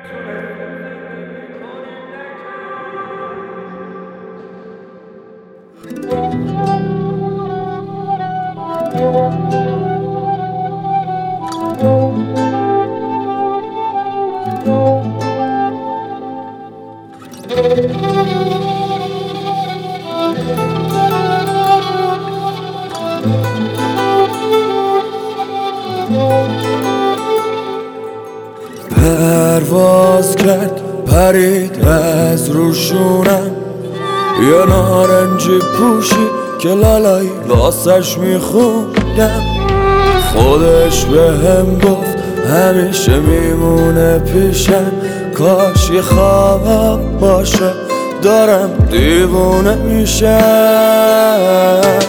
پرواز کرد پرید از روشونم، یه نارنجی پوشی که لالایی واسش میخوندم. خودش بهم گفت همیشه میمونه پیشم، کاش یه خواب باشه دارم دیوونه میشم.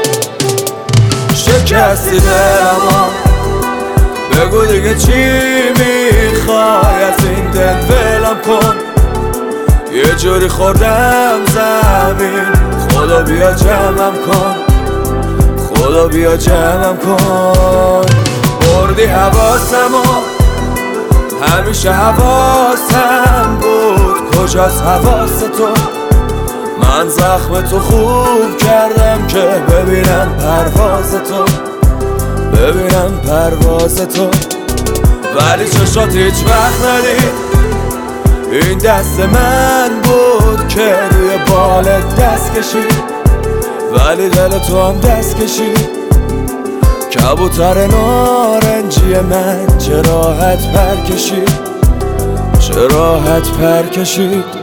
شکستی دلمو بگو دیگه چی میخوای، از این دل ولم کن. یه جوری خوردم زمین، خدا بیا جمعم کن، خدا بیا جمعم کن. بردی حواسمو، همیشه حواسم بود، کجاست حواس تو؟ من زخم تو خوب کردم که ببینم پرواز تو، ببینم پرواز تو. ولی چشات هیچ وقت ندید، این دست من بود که روی بالت دست کشید، ولی دل تو هم دست کشید. کبوتر نارنجی من چه راحت پر کشید، چه راحت پر کشید.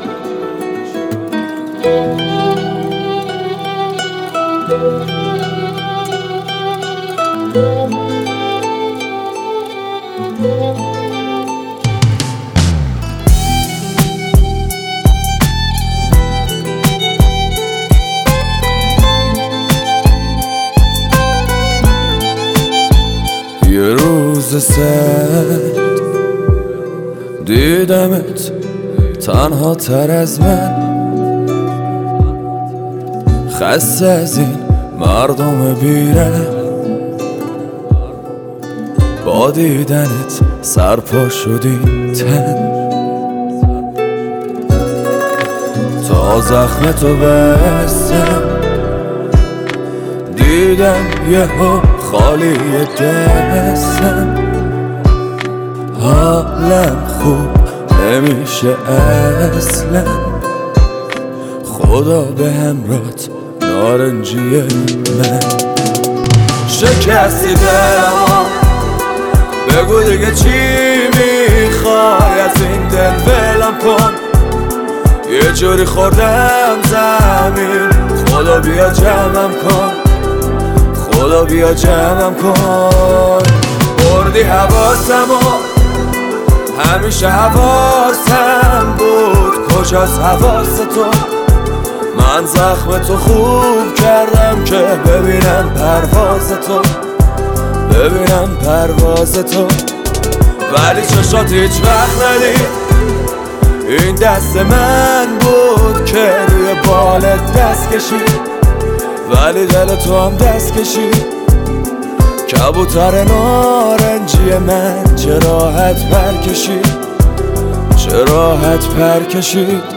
یه روز سرد دیدمت تنها تر از من، خسته از این مردم بیرم. با دیدنت سرپا شدی تن، تا زخم تو بستم دیدم یهو خالی دستم. حالم خوب نمیشه اصلا، خدا به همراهت نارنجی من. شکستی دلمو بگو دیگه چی میخوای، از این دل ولم کن. یه جوری خوردم زمین، خدا بیا جمعم کن، خدا بیا جمعم کن. بردی حواسمو، همیشه حواسم بود، کجاست حواس تو؟ من زخم تو خوب کردم که ببینم پرواز تو، ببینم پرواز تو. ولی چشات هیچ وقت ندید، این دست من بود که روی بالت دست کشید، ولی دل تو هم دست کشید. کبوتر نارنجی من چه راحت پر کشید، چه راحت پر کشید.